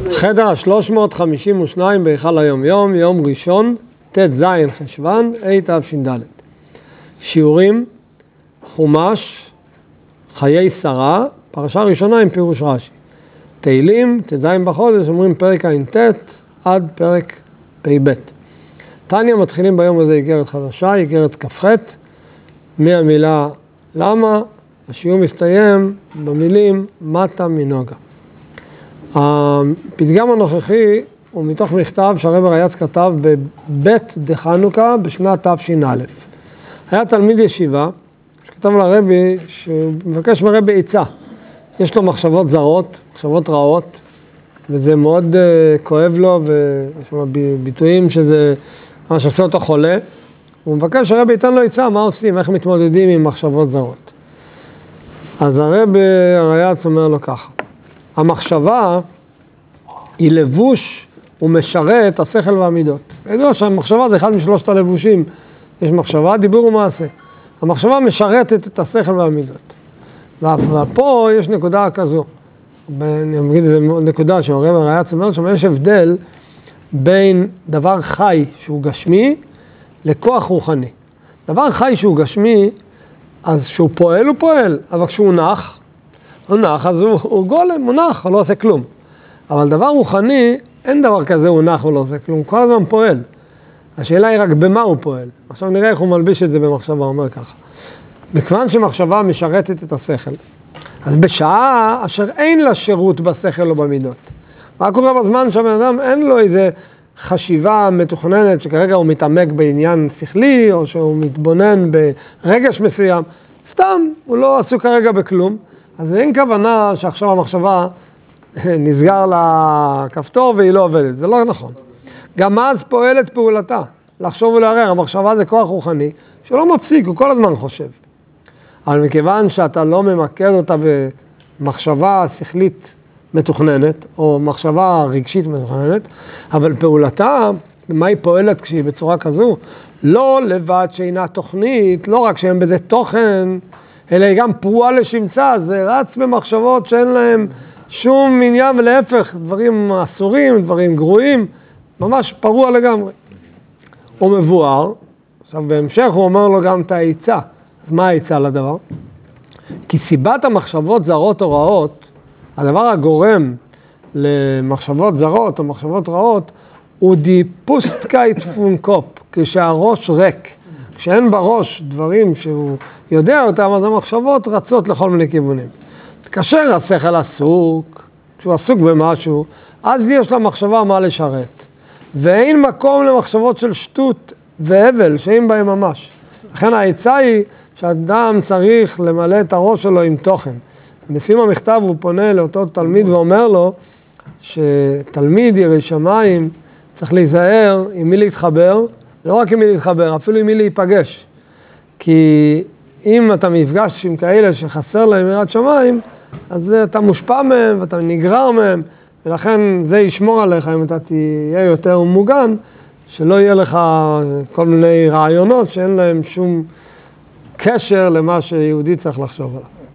חדר ה-352 בהיכל היום-יום, יום ראשון, ט"ז חשוון, התש"ד. שיעורים, חומש, חיי שרה, פרשה ראשונה עם פירוש רש"י. תהילים, ט"ז בחודש, אומרים פרק ע"ט עד פרק פ"ב. תניא מתחילים ביום הזה איגרת חדשה, איגרת כ"ח, מהמילה למה, השיעור מסתיים במילים מטה מנוגה. הפתגם הנוכחי הוא מתוך מכתב שהרב ריי"צ כתב בבית דחנוכה בשנת תש"א. היה תלמיד ישיבה שכתב לרבי שהוא מבקש מהרבי עצה. יש לו מחשבות זרות, מחשבות רעות, וזה מאוד כואב לו, ויש שם ביטויים שזה מה שעושה אותו חולה. הוא מבקש שהרבי ייתן לו עצה, מה עושים, איך מתמודדים עם מחשבות זרות. אז הרבי ריי"צ אומר לו ככה, המחשבה היא לבוש ומשרת השכל והמידות. ידוע שהמחשבה זה אחד משלושת הלבושים. יש מחשבה, דיבור ומעשה. המחשבה משרתת את השכל והמידות. ופה יש נקודה כזו. אני אגיד איזה נקודה שהרב ריי"צ אומר שם, יש הבדל בין דבר חי שהוא גשמי לכוח רוחני. דבר חי שהוא גשמי, אז כשהוא פועל הוא פועל, אבל כשהוא נח, אז הוא גולם, הוא נח, הוא לא עושה כלום. אבל דבר רוחני, אין דבר כזה, הוא נח, הוא לא עושה כלום, הוא כל הזמן פועל. השאלה היא רק במה הוא פועל. עכשיו נראה איך הוא מלביש את זה במחשבה, הוא אומר ככה. מכיוון שמחשבה משרתת את השכל, אז בשעה אשר אין לה שירות בשכל או במידות. מה קורה בזמן שהבן אדם אין לו איזה חשיבה מתוכננת, שכרגע הוא מתעמק בעניין שכלי, או שהוא מתבונן ברגש מסוים, סתם, הוא לא עסוק כרגע בכלום, אז אין כוונה שעכשיו המחשבה נסגר לה כפתור והיא לא עובדת, זה לא נכון. גם אז פועלת פעולתה, לחשוב ולערער, המחשבה זה כוח רוחני, שלא מפסיק, הוא כל הזמן חושב. אבל מכיוון שאתה לא ממקד אותה במחשבה שכלית מתוכננת, או מחשבה רגשית מתוכננת, אבל פעולתה, מה היא פועלת כשהיא בצורה כזו? לא לבד שאינה תוכנית, לא רק שאין בזה תוכן, אלא היא גם פרועה לשמצה, זה רץ במחשבות שאין להם שום עניין, ולהפך, דברים אסורים, דברים גרועים, ממש פרוע לגמרי. הוא מבואר, עכשיו בהמשך הוא אומר לו גם את העצה. אז מה העצה לדבר? כי סיבת המחשבות זרות או רעות, הדבר הגורם למחשבות זרות או מחשבות רעות, הוא דיפוסטקייט פונקופ, כשהראש ריק. כשאין בראש דברים שהוא יודע אותם, אז המחשבות רצות לכל מיני כיוונים. כאשר השכל עסוק, כשהוא עסוק במשהו, אז יש למחשבה מה לשרת. ואין מקום למחשבות של שטות והבל, שאין בהם ממש. לכן העצה היא שאדם צריך למלא את הראש שלו עם תוכן. בסיום המכתב הוא פונה לאותו תלמיד ואומר לו, שתלמיד ירא שמיים צריך להיזהר עם מי להתחבר, לא רק עם מי להתחבר, אפילו עם מי להיפגש. כי אם אתה מפגש עם כאלה שחסר להם יראת שמיים, אז אתה מושפע מהם ואתה נגרר מהם, ולכן זה ישמור עליך אם אתה תהיה יותר מוגן, שלא יהיה לך כל מיני רעיונות שאין להם שום קשר למה שיהודי צריך לחשוב עליו.